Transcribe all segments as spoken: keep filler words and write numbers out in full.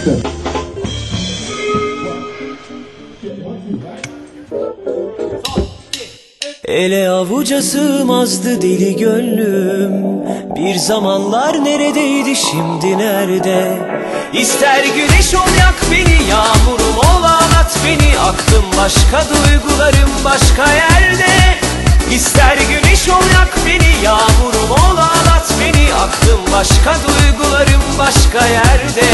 Action. Ele avuca sığmazdı deli gönlüm. Bir zamanlar neredeydi, şimdi nerede? İster güneş ol yak beni, yağmurum ol ağlat beni. Aklım başka, duygularım başka yerde. İster güneş ol yak beni, yağmurum ol ağlat beni. Aklım başka, duygularım başka yerde.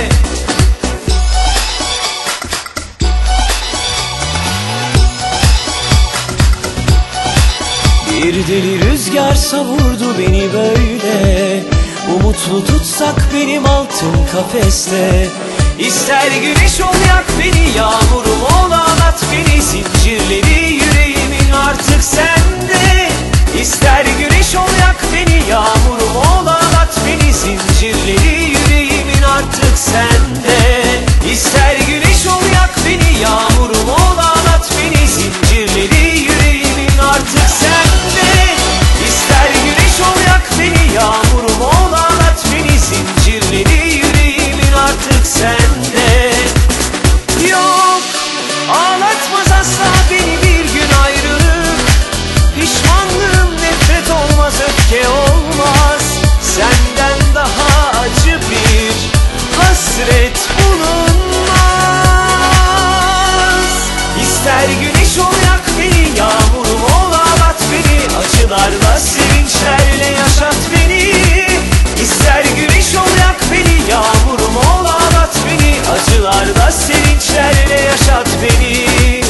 Bir deli rüzgar savurdu beni böyle. Umutlu tutsak benim altın kafeste. İster güneş ol yak beni, yağmurum ol ağlat beni. Zincirleri yüreğimin artık sende. İster güneş ol yak beni, yağmurum ol ağlat beni. Zincirleri yüreğimin artık sende. İster güneş ol yak beni, yağmurum ol ağlat beni. Zincirleri yüreğimin artık sende. İster güneş ol yak beni, yağmurum ol ağlat beni. Zincirleri yüreğimin artık sende. Yok, ağlatmaz asla beni bir gün ayrılık. Pişmanlığım nefret olmaz, öfke olmaz. Senden daha acı bir hasret bulunmaz. İster güneş ol yak beni, yağmurum ol ağlat beni. Acılarla sevinçlerle yaşat beni. İster güneş ol yak beni, yağmurum ol ağlat beni. Acılarla sevinçlerle yaşat beni.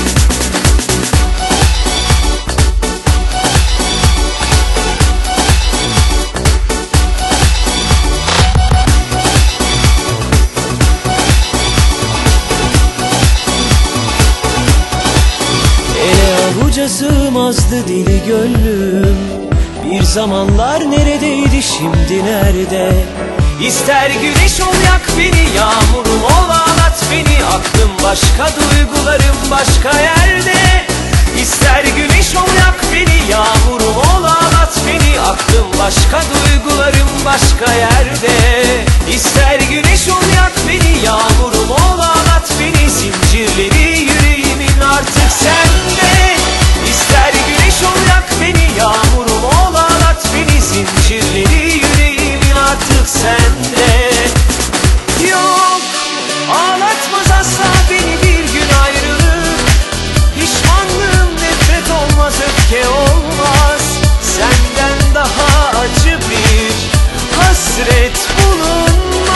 Avuca sığmazdı deli gönlüm. Bir zamanlar neredeydi, şimdi nerede? İster güneş ol yak beni, yağmurum ol ağlat beni. Aklım başka, duygularım başka yerde. İster güneş ol yak beni, yağmurum ol ağlat beni. Aklım başka, duygularım başka yerde. İster güneş ol yak beni, yağmurum ol ağlat beni. Zincirleri yüreğimin artık sende. İster güneş ol yak beni, yağmurum ol ağlat beni. Zincirleri yüreğimin artık sende. Yok, ağlatmaz asla beni bir gün ayrılık. Pişmanlığım nefret olmaz, öfke olmaz. Senden daha acı bir hasret bulunmaz.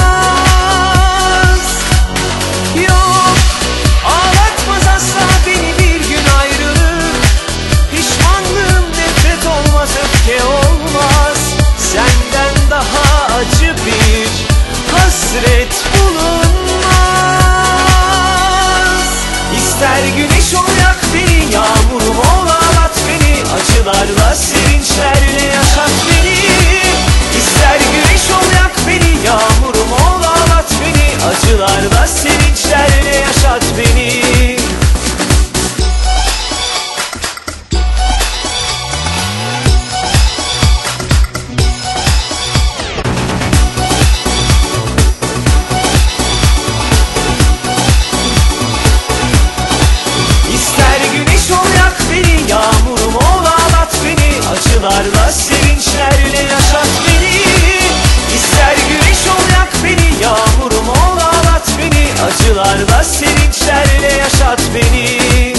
Yok, ağlatmaz asla beni bir gün ayrılık. Pişmanlığım nefret olmaz, öfke olmaz. Senden daha acı bir hasret bulunmaz. İster güneş ol yak beni, yağmurum ol ağlat beni. Acılarla sevinçlerle yaşat beni. İster güneş ol yak beni, yağmurum ol ağlat beni. Acılarla sevinçlerle yaşat beni. Yağmurum ol ağlat beni. Acılarla sevinçlerle yaşat beni. İster güneş ol yak beni, yağmurum ol ağlat beni. Acılarla sevinçlerle yaşat beni.